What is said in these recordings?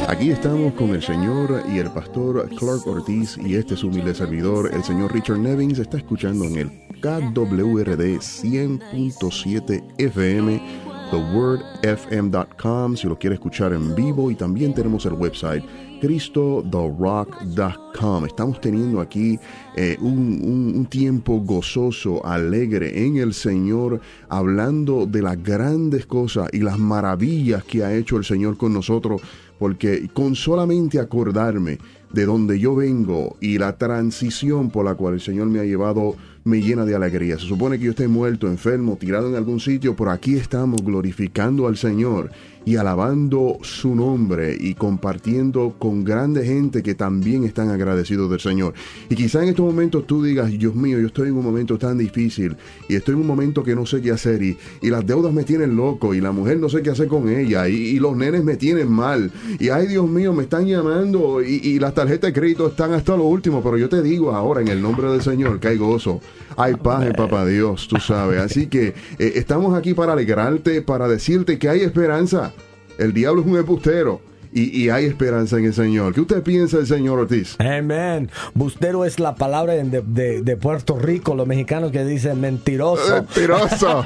Aquí estamos con el señor y el pastor Clark Ortiz y este es su humilde servidor, el señor Richard Nevins. Está escuchando en el KWRD 100.7 FM, thewordfm.com, si lo quiere escuchar en vivo, y también tenemos el website cristotherock.com. Estamos teniendo aquí un tiempo gozoso, alegre en el Señor, hablando de las grandes cosas y las maravillas que ha hecho el Señor con nosotros, porque con solamente acordarme de donde yo vengo y la transición por la cual el Señor me ha llevado, me llena de alegría. Se supone que yo esté muerto, enfermo, tirado en algún sitio, pero aquí estamos glorificando al Señor y alabando su nombre y compartiendo con grande gente que también están agradecidos del Señor. Y quizá en estos momentos tú digas, Dios mío, yo estoy en un momento tan difícil y estoy en un momento que no sé qué hacer y las deudas me tienen loco y la mujer no sé qué hacer con ella y los nenes me tienen mal y ay Dios mío, me están llamando y las tarjetas de crédito están hasta lo último, pero yo te digo ahora en el nombre del Señor que hay gozo, hay paz en Papá Dios, tú sabes. Así que estamos aquí para alegrarte, para decirte que hay esperanza. El diablo es un embustero y hay esperanza en el Señor. ¿Qué usted piensa del señor Ortiz? Amén. Bustero es la palabra de Puerto Rico, los mexicanos que dicen mentiroso. Mentiroso.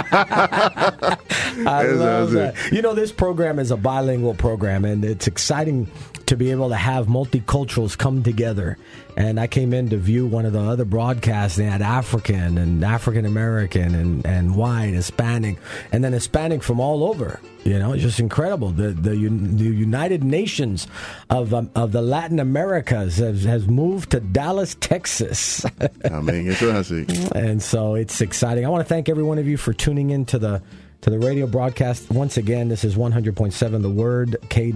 I love that. You know, this program is a bilingual program, and it's exciting to be able to have multiculturals come together. And I came in to view one of the other broadcasts. They had African and African American and white, Hispanic, and then Hispanic from all over. You know, it's just incredible. The United Nations of the Latin Americas has moved to Dallas, Texas. Amén, eso es así. And so it's exciting. I want to thank every one of you for tuning in to the radio broadcast. Once again, this is 100.7 The Word,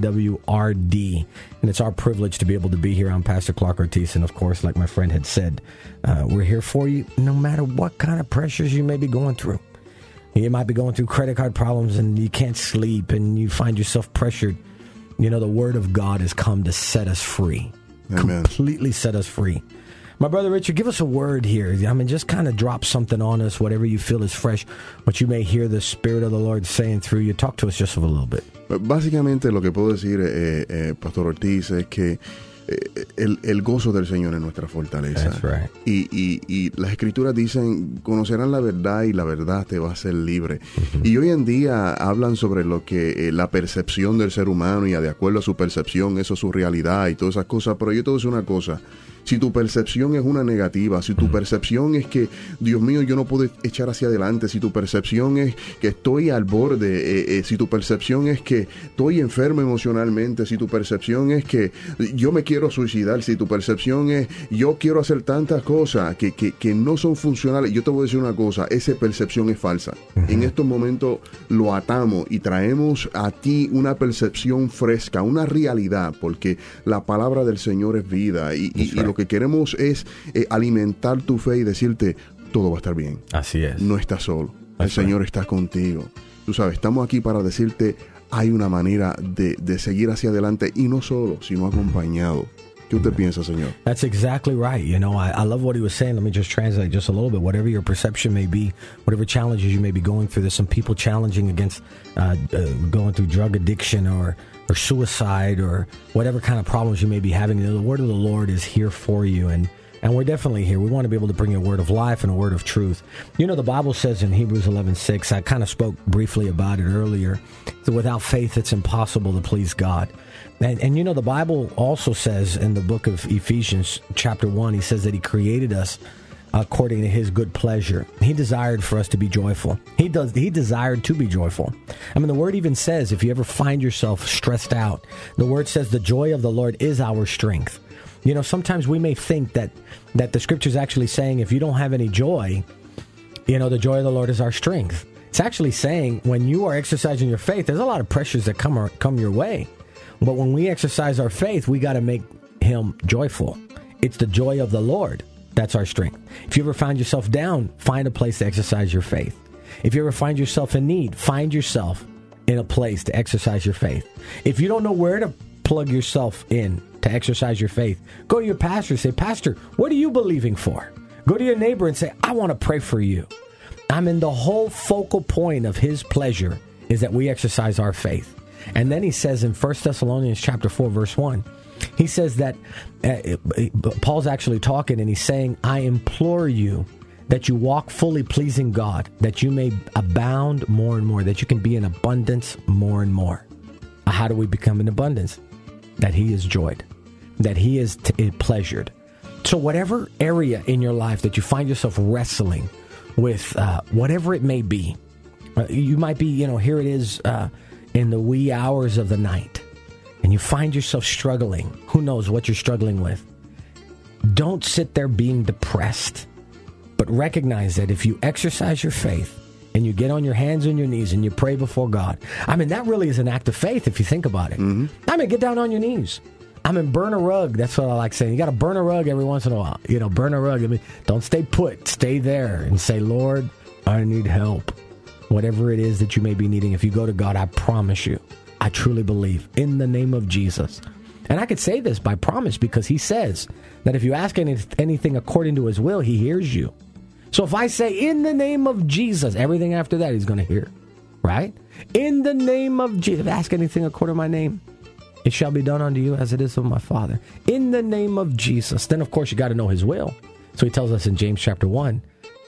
KWRD. And it's our privilege to be able to be here. I'm Pastor Clark Ortiz. And of course, like my friend had said, we're here for you no matter what kind of pressures you may be going through. You might be going through credit card problems and you can't sleep and you find yourself pressured. You know, the Word of God has come to set us free. Amen. Completely set us free. My brother Richard, give us a word here. I mean, just kind of drop something on us, whatever you feel is fresh, what you may hear the Spirit of the Lord saying through you. Talk to us just a little bit. Básicamente lo que puedo decir, Pastor Ortiz, es que el gozo del Señor es nuestra fortaleza. That's right. Y las Escrituras dicen, conocerán la verdad y la verdad te va a hacer libre. Mm-hmm. Y hoy en día hablan sobre lo que la percepción del ser humano y de acuerdo a su percepción, eso es su realidad y todas esas cosas. Pero yo te voy a decir una cosa. Si tu percepción es una negativa, si tu percepción es que, Dios mío, yo no puedo echar hacia adelante, si tu percepción es que estoy al borde, si tu percepción es que estoy enfermo emocionalmente, si tu percepción es que yo me quiero suicidar, si tu percepción es yo quiero hacer tantas cosas que no son funcionales, yo te voy a decir una cosa, esa percepción es falsa. Uh-huh. En estos momentos lo atamos y traemos a ti una percepción fresca, una realidad, porque la palabra del Señor es vida y lo que queremos es alimentar tu fe y decirte, todo va a estar bien. Así es. No estás solo. El Señor está contigo. Tú sabes, estamos aquí para decirte, hay una manera de seguir hacia adelante y no solo, sino acompañado. ¿Qué usted piensa, señor? That's exactly right. You know, I love what he was saying. Let me just translate just a little bit. Whatever your perception may be, whatever challenges you may be going through, there's some people challenging against going through drug addiction or suicide or whatever kind of problems you may be having. The word of the Lord is here for you, and we're definitely here. We want to be able to bring you a word of life and a word of truth. You know, the Bible says in Hebrews 11:6, I kind of spoke briefly about it earlier, that without faith it's impossible to please God. And you know, the Bible also says in the book of Ephesians chapter 1, he says that he created us according to his good pleasure. He desired for us to be joyful. He desired to be joyful. I mean, the word even says, if you ever find yourself stressed out, the word says the joy of the Lord is our strength. You know, sometimes we may think that the scripture is actually saying if you don't have any joy, you know, the joy of the Lord is our strength. It's actually saying when you are exercising your faith, there's a lot of pressures that come your way. But when we exercise our faith, we got to make him joyful. It's the joy of the Lord. That's our strength. If you ever find yourself down, find a place to exercise your faith. If you ever find yourself in need, find yourself in a place to exercise your faith. If you don't know where to plug yourself in to exercise your faith, go to your pastor and say, Pastor, what are you believing for? Go to your neighbor and say, I want to pray for you. I mean, the whole focal point of his pleasure is that we exercise our faith. And then he says in 1 Thessalonians chapter 4, verse 1, he says that Paul's actually talking, and he's saying, I implore you that you walk fully pleasing God, that you may abound more and more, that you can be in abundance more and more. How do we become in abundance? That he is joyed, that he is pleasured. So whatever area in your life that you find yourself wrestling with, whatever it may be, you might be, here it is in the wee hours of the night, and you find yourself struggling. Who knows what you're struggling with? Don't sit there being depressed, but recognize that if you exercise your faith and you get on your hands and your knees and you pray before God, that really is an act of faith if you think about it. Mm-hmm. Get down on your knees. Burn a rug. That's what I like saying. You got to burn a rug every once in a while. Burn a rug. Don't stay put. Stay there and say, Lord, I need help. Whatever it is that you may be needing, if you go to God, I promise you, I truly believe, in the name of Jesus. And I could say this by promise because he says that if you ask anything according to his will, he hears you. So if I say, in the name of Jesus, everything after that he's going to hear, right? In the name of Jesus, ask anything according to my name, it shall be done unto you as it is of my Father. In the name of Jesus. Then, of course, you got to know his will. So he tells us in James chapter 1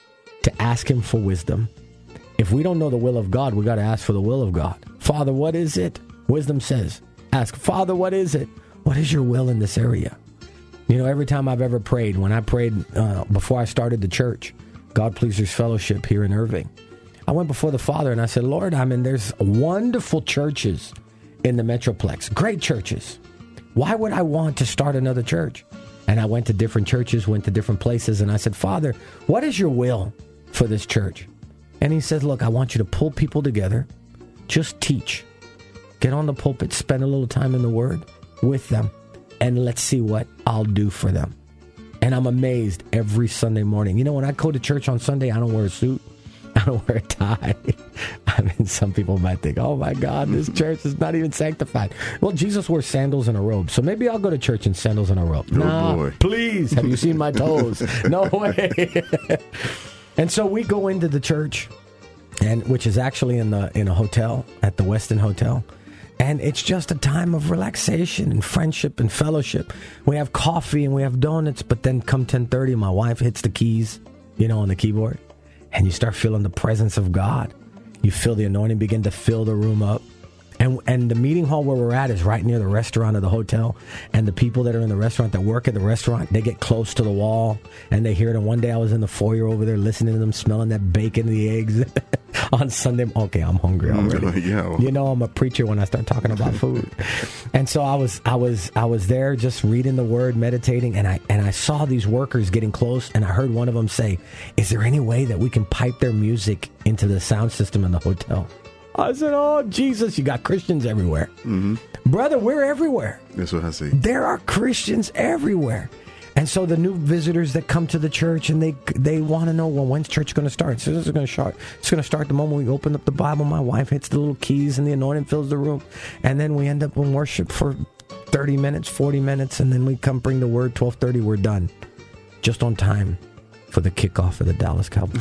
to ask him for wisdom. If we don't know the will of God, we got to ask for the will of God. Father, what is it? Wisdom says, ask, Father, what is it? What is your will in this area? Every time I've ever prayed, when I prayed before I started the church, God Pleasers Fellowship here in Irving, I went before the Father and I said, Lord, there's wonderful churches in the Metroplex, great churches. Why would I want to start another church? And I went to different churches, went to different places, and I said, Father, what is your will for this church? And he said, look, I want you to pull people together, just teach, get on the pulpit, spend a little time in the Word with them, and let's see what I'll do for them. And I'm amazed every Sunday morning. When I go to church on Sunday, I don't wear a suit. I don't wear a tie. Some people might think, oh my God, this church is not even sanctified. Well, Jesus wore sandals and a robe, so maybe I'll go to church in sandals and a robe. Boy. Please, have you seen my toes? No way. And so we go into the church, which is actually in a hotel, at the Westin Hotel. And it's just a time of relaxation and friendship and fellowship. We have coffee and we have donuts, but then come 10:30, my wife hits the keys, on the keyboard. And you start feeling the presence of God. You feel the anointing begin to fill the room up. And the meeting hall where we're at is right near the restaurant of the hotel. And the people that are in the restaurant, that work at the restaurant, they get close to the wall and they hear it. And one day I was in the foyer over there listening to them, smelling that bacon, the eggs on Sunday. Okay, I'm hungry already. Yeah. I'm a preacher when I start talking about food. And so I was there just reading the Word, meditating, and I saw these workers getting close, and I heard one of them say, is there any way that we can pipe their music into the sound system in the hotel? I said, oh, Jesus, you got Christians everywhere. Mm-hmm. Brother, we're everywhere. That's what I see. There are Christians everywhere. And so the new visitors that come to the church, and they want to know, well, when's church going to start? So this is going to start. It's going to start the moment we open up the Bible. My wife hits the little keys, and the anointing fills the room. And then we end up in worship for 30 minutes, 40 minutes, and then we come bring the Word, 12:30, we're done. Just on time for the kickoff of the Dallas Cowboys.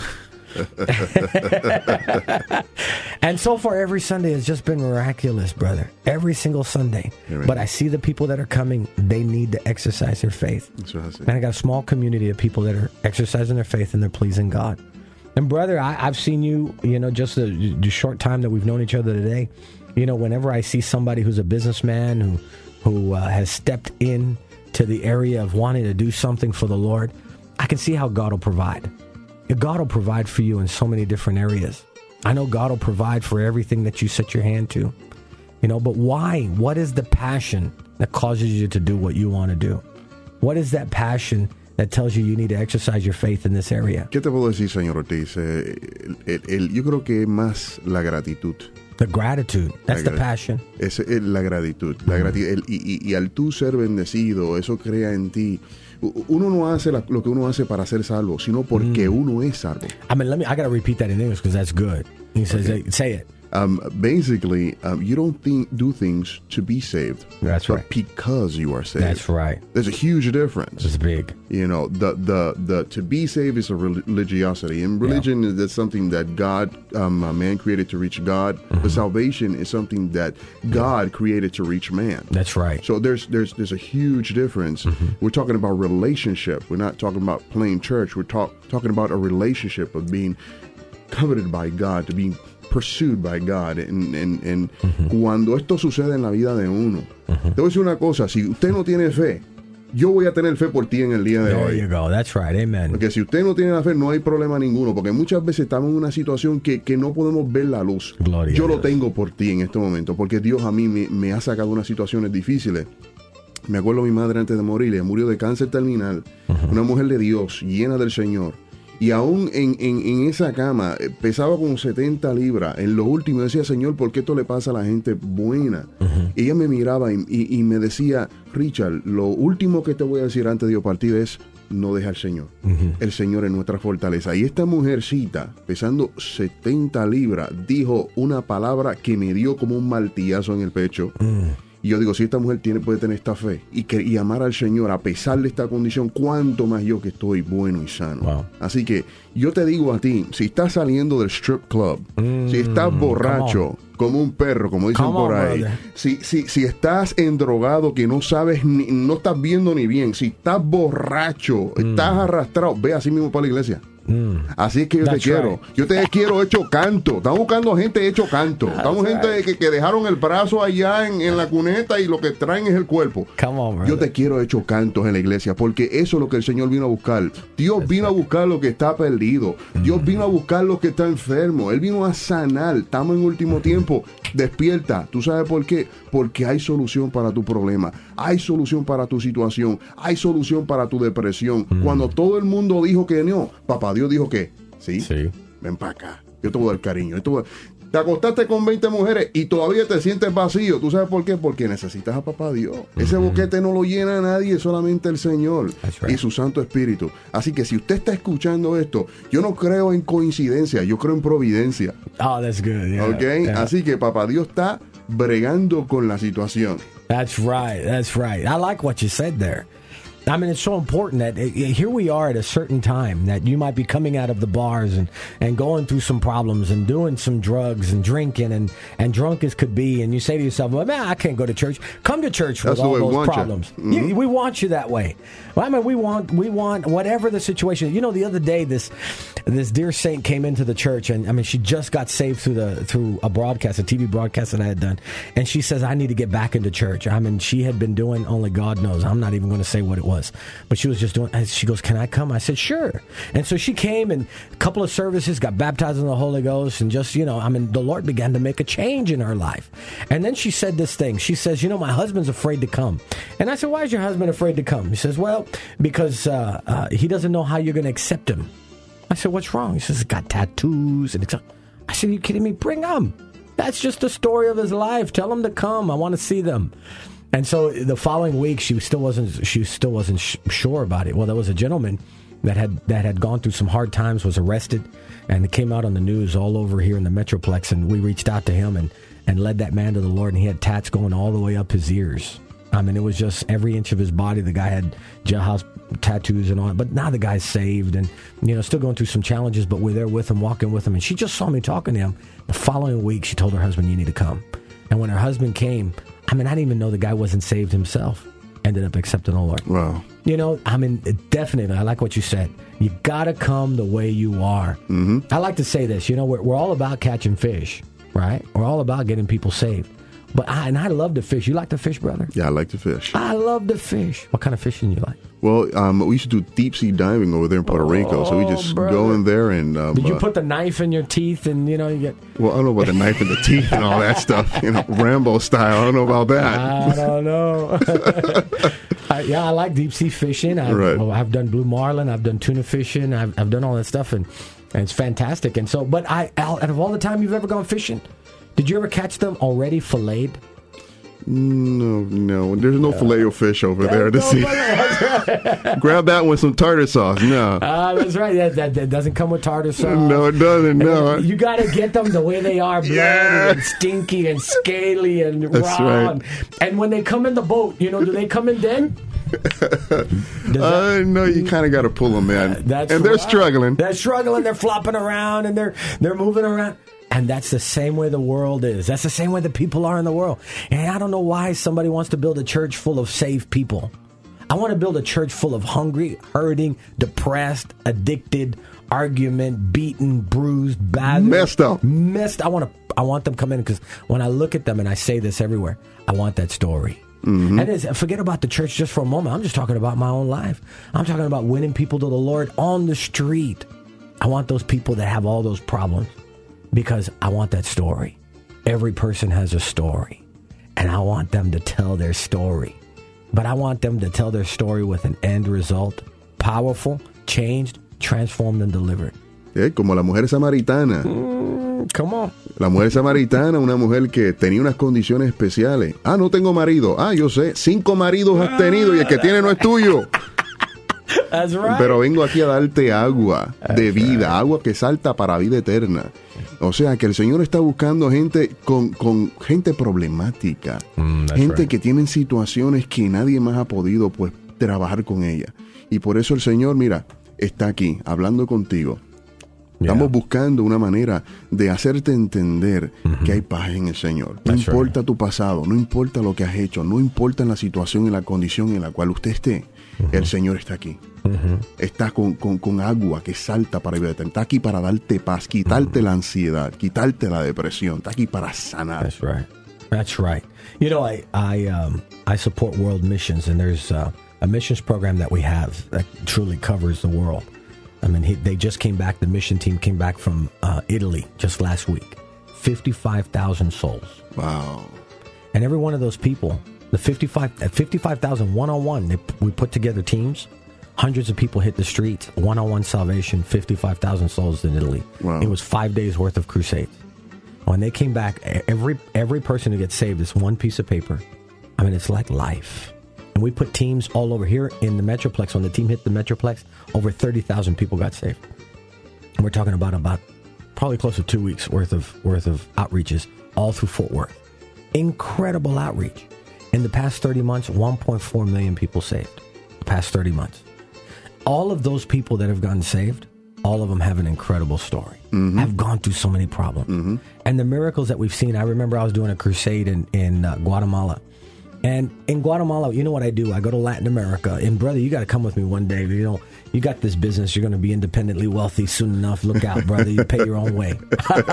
And so far every Sunday has just been miraculous, brother. Every single Sunday. Amen. But I see the people that are coming, they need to exercise their faith. That's what I see. And I got a small community of people that are exercising their faith and they're pleasing God. And brother, I've seen you, just the short time that we've known each other today, whenever I see somebody who's a businessman who has stepped in to the area of wanting to do something for the Lord, I can see how God will provide. God will provide for you in so many different areas. I know God will provide for everything that you set your hand to. But why? What is the passion that causes you to do what you want to do? What is that passion that tells you need to exercise your faith in this area? ¿Qué te puedo decir, señor Ortiz? Yo creo que más la gratitud. The gratitude. That's the passion. Es la gratitud. La gratitud. Y al tú ser bendecido, eso crea en ti. Uno no hace lo que uno hace para ser salvo, sino porque uno es salvo. I got to repeat that in English because that's good. He says, okay. Say it. basically, you don't do things to be saved. That's but right. because you are saved. That's right. There's a huge difference. It's big. You know, the to be saved is a religiosity, and religion is something that God, man created to reach God. But salvation is something that God created to reach man. That's right. So there's a huge difference. We're talking about relationship. We're not talking about playing church. We're talking about a relationship of being coveted by God, to being pursued by God. En cuando esto sucede en la vida de uno, te voy a decir una cosa: si usted no tiene fe, yo voy a tener fe por ti en el día de hoy. There you go. That's right. Amen. Porque si usted no tiene la fe, no hay problema ninguno. Porque muchas veces estamos en una situación que no podemos ver la luz. Gloria Yo a lo Dios. tengo por ti en este momento. Porque Dios a mí me ha sacado unas situaciones difíciles. Me acuerdo mi madre antes de morir, ella murió de cáncer terminal. Una mujer de Dios, llena del Señor. Y aún en esa cama pesaba como 70 libras. En lo último decía: Señor, ¿por qué esto le pasa a la gente buena? Y ella me miraba y me decía: Richard, lo último que te voy a decir antes de yo partir es: no deja al Señor. El Señor es nuestra fortaleza. Y esta mujercita, pesando 70 libras, dijo una palabra que me dio como un martillazo en el pecho. Y yo digo, si esta mujer puede tener esta fe y amar al Señor a pesar de esta condición, ¿cuánto más yo que estoy bueno y sano? Wow. Así que yo te digo a ti, si estás saliendo del strip club, si estás borracho como un perro, como dicen por ahí, si estás endrogado que no sabes, no estás viendo ni bien, si estás borracho, estás arrastrado, ve así mismo para la iglesia. Así es que yo te quiero. Right. Yo te quiero hecho canto. Estamos buscando gente hecho canto. Estamos gente que dejaron el brazo allá en la cuneta y lo que traen es el cuerpo. Come on, brother. Yo te quiero hecho cantos en la iglesia, porque eso es lo que el Señor vino a buscar. Dios vino a buscar lo que está perdido. Dios vino a buscar lo que está enfermo. Él vino a sanar. Estamos en último tiempo. Despierta. ¿Tú sabes por qué? Porque hay solución para tu problema. Hay solución para tu situación. Hay solución para tu depresión. Cuando todo el mundo dijo que no, papá Dios dijo que sí. Ven para acá. Yo te voy a dar cariño. Te acostaste con 20 mujeres y todavía te sientes vacío. ¿Tú sabes por qué? Porque necesitas a papá Dios. Ese boquete no lo llena nadie, solamente el Señor y su Santo Espíritu. Así que si usted está escuchando esto, yo no creo en coincidencia, yo creo en providencia. Oh, that's good. Yeah, ¿Ok? yeah. Así que papá Dios está bregando con la situación. That's right. That's right. I like what you said there. I mean, it's so important that here we are at a certain time that you might be coming out of the bars and going through some problems and doing some drugs and drinking and drunk as could be. And you say to yourself, well, man, I can't go to church. Come to church with all those problems. We want you that way. Well, I mean, we want whatever the situation. You know, the other day, this dear saint came into the church, and I mean, she just got saved through a broadcast, a TV broadcast that I had done. And she says, I need to get back into church. I mean, she had been doing only God knows. I'm not even going to say what it was. But she was just doing, she goes, can I come? I said, sure. And so she came, and a couple of services, got baptized in the Holy Ghost, and just, you know, I mean, the Lord began to make a change in her life. And then she said this thing. She says, you know, my husband's afraid to come. And I said, why is your husband afraid to come? He says, well, because he doesn't know how you're going to accept him. I said, what's wrong? He says, he's got tattoos. And I said, are you kidding me? Bring him. That's just the story of his life. Tell him to come. I want to see them. And so the following week, she still wasn't sure about it. Well, there was a gentleman that had gone through some hard times, was arrested, and it came out on the news all over here in the Metroplex. And we reached out to him and led that man to the Lord. And he had tats going all the way up his ears. I mean, it was just every inch of his body. The guy had jailhouse tattoos and all that. But now the guy's saved and, you know, still going through some challenges, but we're there with him, walking with him. And she just saw me talking to him. The following week, she told her husband, you need to come. And when her husband came, I mean, I didn't even know the guy wasn't saved himself. Ended up accepting the Lord. Wow. You know, I mean, definitely, I like what you said. You got to come the way you are. Mm-hmm. I like to say this, you know, we're all about catching fish, right? We're all about getting people saved. But I love to fish. You like to fish, brother? Yeah, I like to fish. I love to fish. What kind of fishing you like? Well, we used to do deep sea diving over there in Puerto Rico. So we just go in there and... Did you put the knife in your teeth and, you know, you get... Well, I don't know about the knife in the teeth and all that stuff. You know, Rambo style. I don't know about that. I don't know. I like deep sea fishing. I've done blue marlin. I've done tuna fishing. I've done all that stuff. And it's fantastic. And so, but out of all the time you've ever gone fishing, did you ever catch them already filleted? No. There's no Filet-O-Fish over there to see. Grab that with some tartar sauce. No. That's right. That doesn't come with tartar sauce. No, it doesn't. No. You got to get them the way they are, bloody and stinky and scaly and raw. Right. And when they come in the boat, do they come in then? No, you kind of got to pull them in. They're struggling. They're struggling. They're flopping around and they're moving around. And that's the same way the world is. That's the same way the people are in the world. And I don't know why somebody wants to build a church full of saved people. I want to build a church full of hungry, hurting, depressed, addicted, argument, beaten, bruised, battered, messed up. I want them to come in, because when I look at them, and I say this everywhere, I want that story. Mm-hmm. And forget about the church just for a moment. I'm just talking about my own life. I'm talking about winning people to the Lord on the street. I want those people that have all those problems, because I want that story. Every person has a story, and I want them to tell their story. But I want them to tell their story with an end result, powerful, changed, transformed, and delivered. Como la mujer samaritana. Come on. La mujer samaritana, una mujer que tenía unas condiciones especiales. No tengo marido. Yo sé, 5 maridos has tenido y el que tiene no es tuyo. That's right. Pero vengo aquí a darte agua de vida, agua que salta para vida eterna. O sea, que el Señor está buscando gente con gente problemática, gente que tienen situaciones que nadie más ha podido trabajar con ella. Y por eso el Señor, mira, está aquí hablando contigo. Estamos buscando una manera de hacerte entender que hay paz en el Señor. No importa tu pasado, no importa lo que has hecho, no importa la situación y la condición en la cual usted esté, el Señor está aquí. Está con agua que salta para vida eterna. Está aquí para darte paz, quitarte la ansiedad, quitarte la depresión. Está aquí para sanar. That's right. I support World Missions, and there's a missions program that we have that truly covers the world. I mean, they just came back. The mission team came back from Italy just last week. 55,000 souls. Wow. And every one of those people, the 55,000 one-on-one, we put together teams. Hundreds of people hit the streets, one-on-one salvation, 55,000 souls in Italy. Wow. It was 5 days worth of crusades. When they came back, every person who gets saved is one piece of paper. I mean, it's like life. And we put teams all over here in the Metroplex. When the team hit the Metroplex, over 30,000 people got saved. And we're talking about probably close to 2 weeks worth of outreaches all through Fort Worth. Incredible outreach. In the past 30 months, 1.4 million people saved. The past 30 months. All of those people that have gotten saved, all of them have an incredible story. Have gone through so many problems. And the miracles that we've seen, I remember I was doing a crusade in Guatemala. And in Guatemala, you know what I do? I go to Latin America. And brother, you got to come with me one day. You got this business. You're going to be independently wealthy soon enough. Look out, brother. You pay your own way.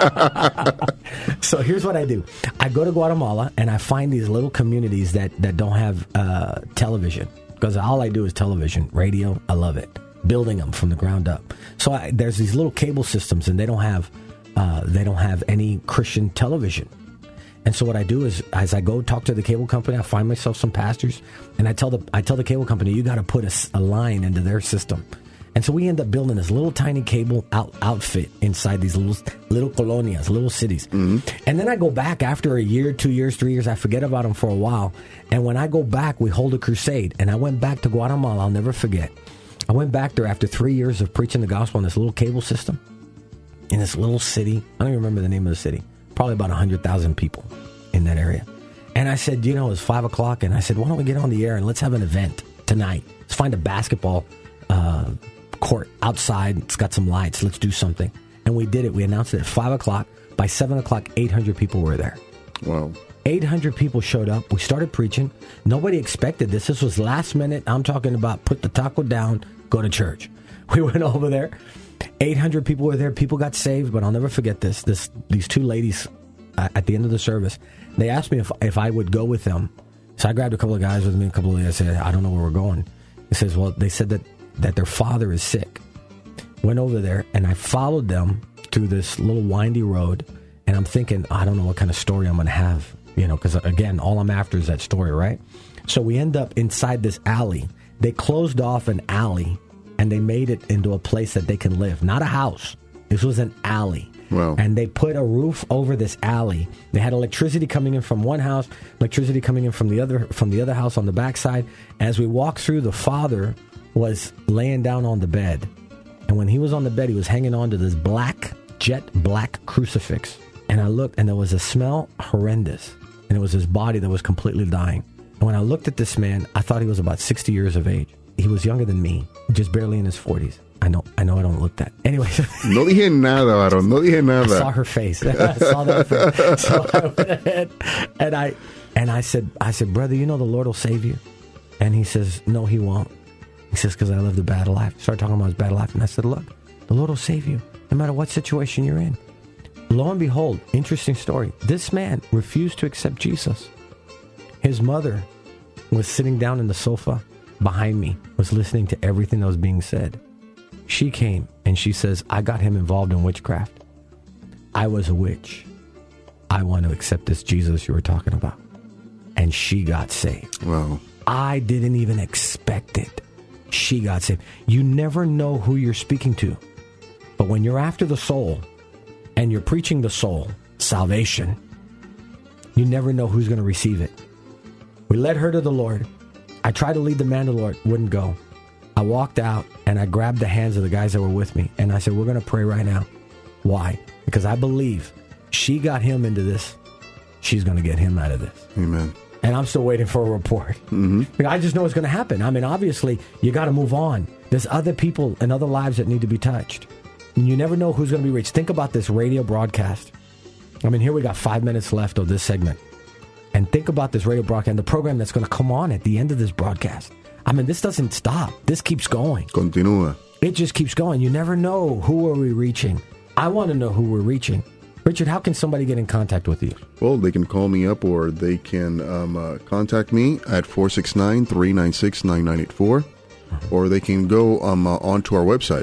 So here's what I do. I go to Guatemala, and I find these little communities that don't have television. Because all I do is television, radio. I love it. Building them from the ground up. So there's these little cable systems, and they don't have any Christian television. And so what I do is, as I go talk to the cable company, I find myself some pastors, and I tell the cable company, you got to put a line into their system. And so we end up building this little tiny cable outfit inside these little colonias, little cities. And then I go back after a year, 2 years, 3 years. I forget about them for a while. And when I go back, we hold a crusade. And I went back to Guatemala. I'll never forget. I went back there after 3 years of preaching the gospel in this little cable system in this little city. I don't even remember the name of the city. Probably about 100,000 people in that area. And I said, it was 5 o'clock. And I said, why don't we get on the air and let's have an event tonight? Let's find a basketball court outside. It's got some lights. Let's do something. And we did it. We announced it at 5 o'clock. By 7 o'clock, 800 people were there. Wow. 800 people showed up. We started preaching. Nobody expected this. This was last minute. I'm talking about put the taco down, go to church. We went over there. 800 people were there. People got saved, but I'll never forget this. These two ladies at the end of the service, they asked me if I would go with them. So I grabbed a couple of guys with me, a couple of ladies. I said, I don't know where we're going. He says, well, they said that their father is sick. Went over there, and I followed them through this little windy road, and I'm thinking, I don't know what kind of story I'm going to have, because, again, all I'm after is that story, right? So we end up inside this alley. They closed off an alley, and they made it into a place that they can live. Not a house. This was an alley. Wow. And they put a roof over this alley. They had electricity coming in from one house, electricity coming in from the other house on the backside. As we walked through, the father was laying down on the bed. And when he was on the bed, he was hanging on to this jet black crucifix. And I looked, and there was a smell horrendous. And it was his body that was completely dying. And when I looked at this man, I thought he was about 60 years of age. He was younger than me, just barely in his 40s. I know I don't look that. Anyway. No dije nada, varón. No dije nada. I saw her face. I saw that face. So I went ahead and I said, brother, you know the Lord will save you? And he says, no, he won't. He says, because I lived a bad life. Started talking about his bad life. And I said, look, the Lord will save you no matter what situation you're in. Lo and behold, interesting story. This man refused to accept Jesus. His mother was sitting down in the sofa behind me, was listening to everything that was being said. She came and she says, I got him involved in witchcraft. I was a witch. I want to accept this Jesus you were talking about. And she got saved. Wow. I didn't even expect it. She got saved. You never know who you're speaking to. But when you're after the soul and you're preaching the soul salvation, you never know who's going to receive it. We led her to the Lord. I tried to lead the man to the Lord, wouldn't go. I walked out and I grabbed the hands of the guys that were with me and I said, we're going to pray right now. Why? Because I believe she got him into this. She's going to get him out of this. Amen. And I'm still waiting for a report. Mm-hmm. I just know it's going to happen. I mean, obviously, you got to move on. There's other people and other lives that need to be touched. And you never know who's going to be reached. Think about this radio broadcast. I mean, here we got 5 minutes left of this segment. And think about this radio broadcast and the program that's going to come on at the end of this broadcast. I mean, this doesn't stop. This keeps going. Continúa. It just keeps going. You never know who are we reaching. I want to know who we're reaching. Richard, how can somebody get in contact with you? Well, they can call me up or they can contact me at 469-396-9984. Or they can go onto our website,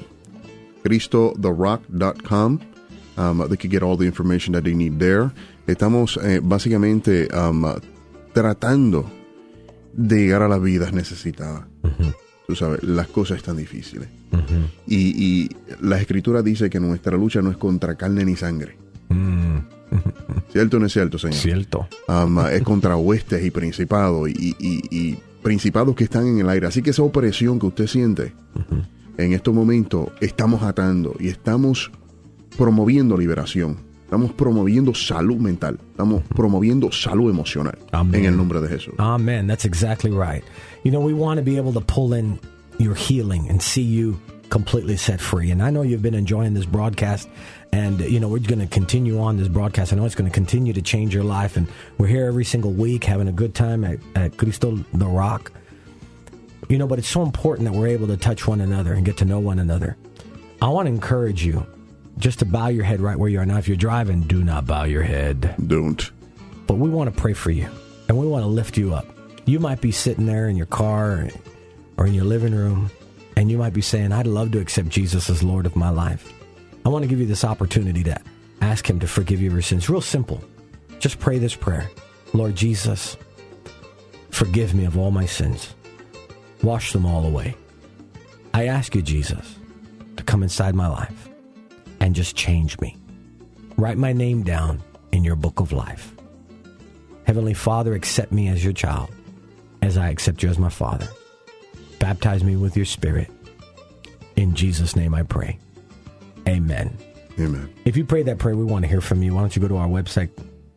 CristoTheRock.com. They can get all the information that they need there. Estamos básicamente tratando de llegar a las vidas necesitadas. Uh-huh. Tú sabes, las cosas están difíciles. Uh-huh. Y la Escritura dice que nuestra lucha no es contra carne ni sangre. ¿Cierto o no es cierto, señor? Cierto. Es contra huestes y principados y principados que están en el aire. Así que esa opresión que usted siente, uh-huh, en estos momentos estamos atando y estamos promoviendo liberación. Estamos promoviendo salud mental. Estamos promoviendo salud emocional. Amen. En el nombre de Jesús. Amen. That's exactly right. You know, we want to be able to pull in your healing and see you completely set free. And I know you've been enjoying this broadcast. And, you know, we're going to continue on this broadcast. I know it's going to continue to change your life. And we're here every single week having a good time at Cristo the Rock. You know, but it's so important that we're able to touch one another and get to know one another. I want to encourage you just to bow your head right where you are. Now, if you're driving, do not bow your head. Don't. But we want to pray for you, and we want to lift you up. You might be sitting there in your car or in your living room, and you might be saying, I'd love to accept Jesus as Lord of my life. I want to give you this opportunity to ask Him to forgive you of your sins. Real simple. Just pray this prayer. Lord Jesus, forgive me of all my sins. Wash them all away. I ask you, Jesus, to come inside my life and just change me. Write my name down in your book of life. Heavenly Father, accept me as your child, as I accept you as my Father. Baptize me with your Spirit. In Jesus' name I pray. Amen. Amen. If you prayed that prayer, we want to hear from you. Why don't you go to our website,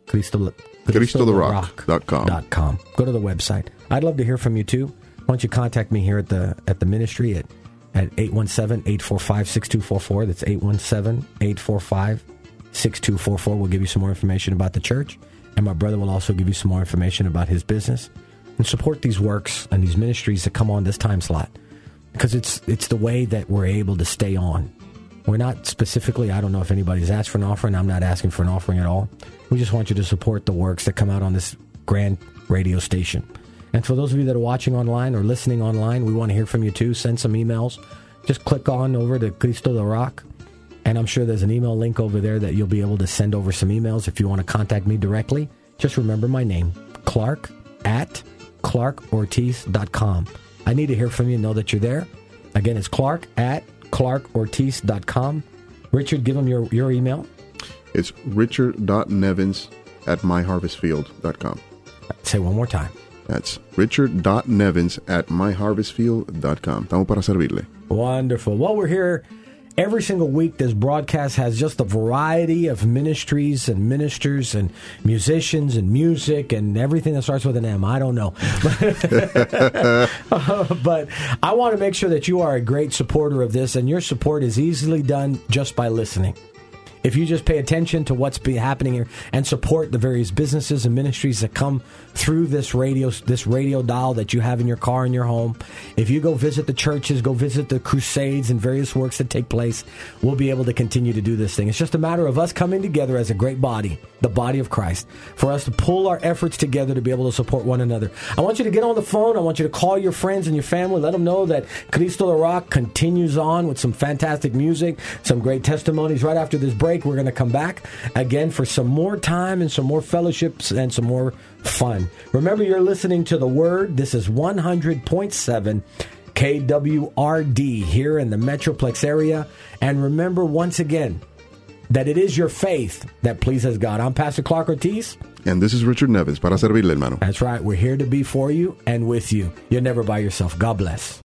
CristoTheRock.com. Go to the website. I'd love to hear from you too. Why don't you contact me here at the ministry at 817-845-6244. That's 817-845-6244. We'll give you some more information about the church. And my brother will also give you some more information about his business. And support these works and these ministries that come on this time slot. Because it's the way that we're able to stay on. We're not specifically, I don't know if anybody's asked for an offering. I'm not asking for an offering at all. We just want you to support the works that come out on this grand radio station. And for those of you that are watching online or listening online, we want to hear from you too. Send some emails. Just click on over to Cristo the Rock. And I'm sure there's an email link over there that you'll be able to send over some emails if you want to contact me directly. Just remember my name, Clark at ClarkOrtiz.com. I need to hear from you and know that you're there. Again, it's Clark at ClarkOrtiz.com. Richard, give them your email. It's richard.nevins@myharvestfield.com. Say one more time. That's richard.nevins@myharvestfield.com. Estamos para servirle. Wonderful. Well, we're here every single week. This broadcast has just a variety of ministries and ministers and musicians and music and everything that starts with an M. I don't know. But I want to make sure that you are a great supporter of this, and your support is easily done just by listening. If you just pay attention to what's happening here and support the various businesses and ministries that come through this radio dial that you have in your car in your home, if you go visit the churches, go visit the crusades and various works that take place, we'll be able to continue to do this thing. It's just a matter of us coming together as a great body, the body of Christ, for us to pull our efforts together to be able to support one another. I want you to get on the phone. I want you to call your friends and your family. Let them know that Cristo La Rock continues on with some fantastic music, some great testimonies. Right after this break, we're going to come back again for some more time and some more fellowships and some more fun. Remember, you're listening to The Word. This is 100.7 KWRD here in the Metroplex area. And remember, once again, that it is your faith that pleases God. I'm Pastor Clark Ortiz. And this is Richard Nevins, para servirle, hermano. That's right. We're here to be for you and with you. You're never by yourself. God bless.